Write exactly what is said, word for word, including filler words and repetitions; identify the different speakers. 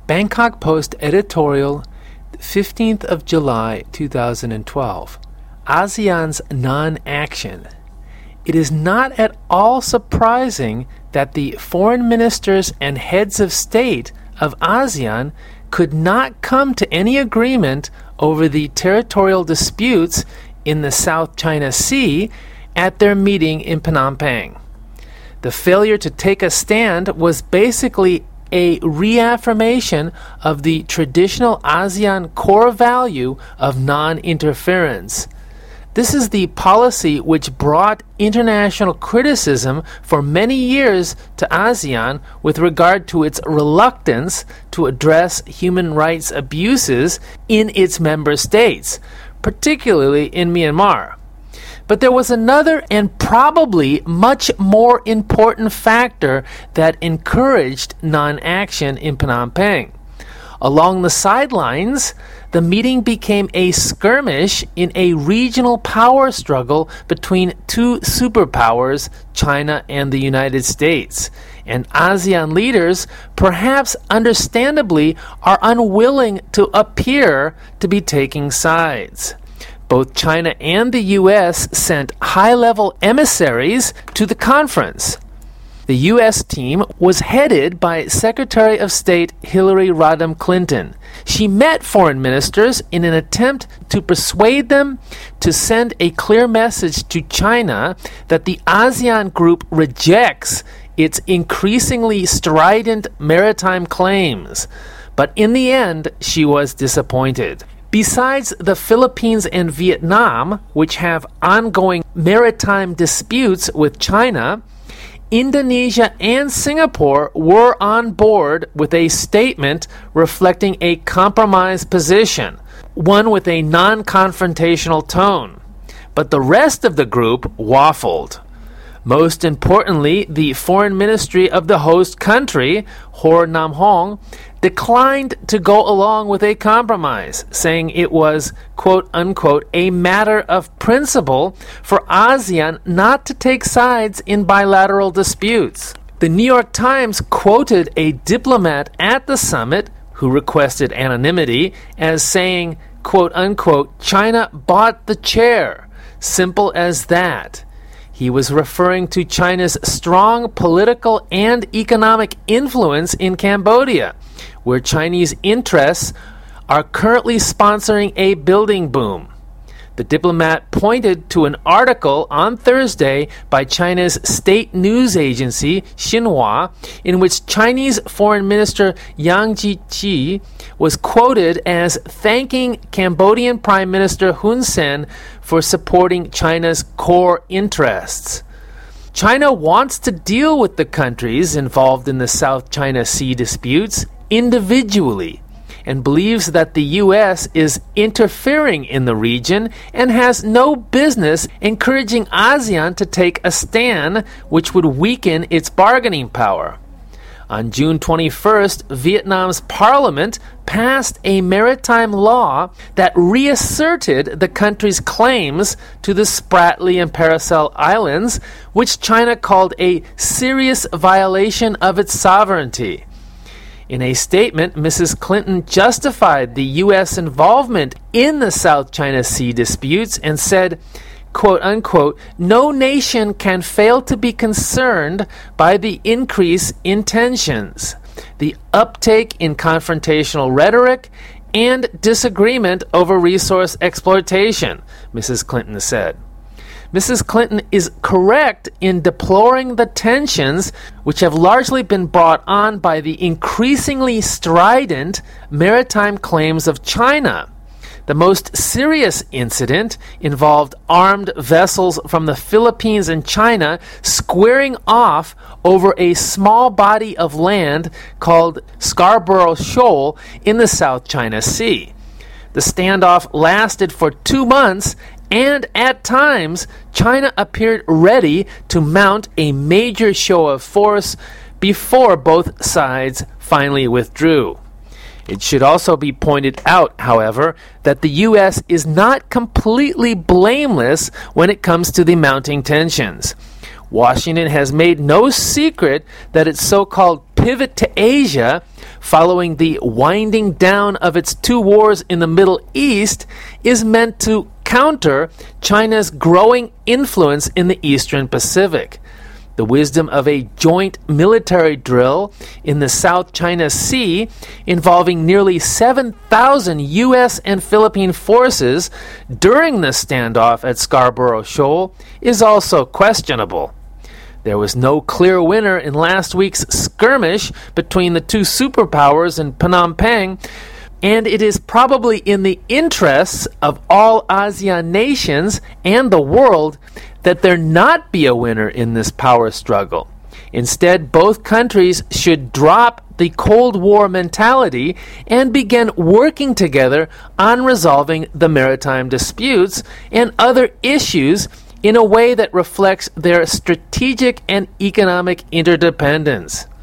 Speaker 1: Bangkok Post editorial, fifteenth of July, two thousand twelve. ASEAN's non-action. It is not at all surprising that the foreign ministers and heads of state of ASEAN could not come to any agreement over the territorial disputes in the South China Sea at their meeting in Phnom Penh. The failure to take a stand was basically a reaffirmation of the traditional ASEAN core value of non-interference. This is the policy which brought international criticism for many years to ASEAN with regard to its reluctance to address human rights abuses in its member states, particularly in Myanmar. But there was another and probably much more important factor that encouraged non-action in Phnom Penh. Along the sidelines, the meeting became a skirmish in a regional power struggle between two superpowers, China and the United States. And ASEAN leaders, perhaps understandably, are unwilling to appear to be taking sides. Both China and the U S sent high-level emissaries to the conference. The U S team was headed by Secretary of State Hillary Rodham Clinton. She met foreign ministers in an attempt to persuade them to send a clear message to China that the ASEAN group rejects its increasingly strident maritime claims. But in the end, she was disappointed. Besides the Philippines and Vietnam, which have ongoing maritime disputes with China, Indonesia and Singapore were on board with a statement reflecting a compromise position, one with a non-confrontational tone. But the rest of the group waffled. Most importantly, the foreign ministry of the host country, Hor Nam Hong, declined to go along with a compromise, saying it was, quote-unquote, a matter of principle for ASEAN not to take sides in bilateral disputes. The New York Times quoted a diplomat at the summit who requested anonymity as saying, quote-unquote, China bought the chair. Simple as that. He was referring to China's strong political and economic influence in Cambodia, where Chinese interests are currently sponsoring a building boom. The diplomat pointed to an article on Thursday by China's state news agency, Xinhua, in which Chinese Foreign Minister Yang Jiechi was quoted as thanking Cambodian Prime Minister Hun Sen for supporting China's core interests. China wants to deal with the countries involved in the South China Sea disputes individually, and believes that the U S is interfering in the region and has no business encouraging ASEAN to take a stand which would weaken its bargaining power. On June twenty-first, Vietnam's parliament passed a maritime law that reasserted the country's claims to the Spratly and Paracel Islands, which China called a serious violation of its sovereignty. In a statement, Missus Clinton justified the U S involvement in the South China Sea disputes and said, quote-unquote, no nation can fail to be concerned by the increase in tensions, the uptake in confrontational rhetoric, and disagreement over resource exploitation, Missus Clinton said. Missus Clinton is correct in deploring the tensions which have largely been brought on by the increasingly strident maritime claims of China. The most serious incident involved armed vessels from the Philippines and China squaring off over a small body of land called Scarborough Shoal in the South China Sea. The standoff lasted for two months, and at times, China appeared ready to mount a major show of force before both sides finally withdrew. It should also be pointed out, however, that the U S is not completely blameless when it comes to the mounting tensions. Washington has made no secret that its so-called pivot to Asia following the winding down of its two wars in the Middle East is meant to counter China's growing influence in the Eastern Pacific. The wisdom of a joint military drill in the South China Sea involving nearly seven thousand U S and Philippine forces during the standoff at Scarborough Shoal is also questionable. There was no clear winner in last week's skirmish between the two superpowers in Phnom Penh, and it is probably in the interests of all ASEAN nations and the world that there not be a winner in this power struggle. Instead, both countries should drop the Cold War mentality and begin working together on resolving the maritime disputes and other issues in a way that reflects their strategic and economic interdependence.